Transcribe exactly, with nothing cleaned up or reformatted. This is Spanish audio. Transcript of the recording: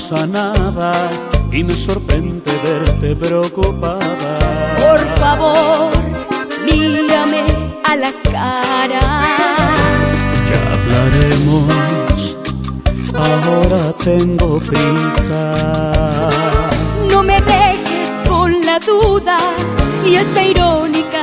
pasa nada y me sorprende verte preocupada. Por favor, mírame a la cara. Ya hablaremos, ahora tengo prisa. No me dejes con la duda y esta irónica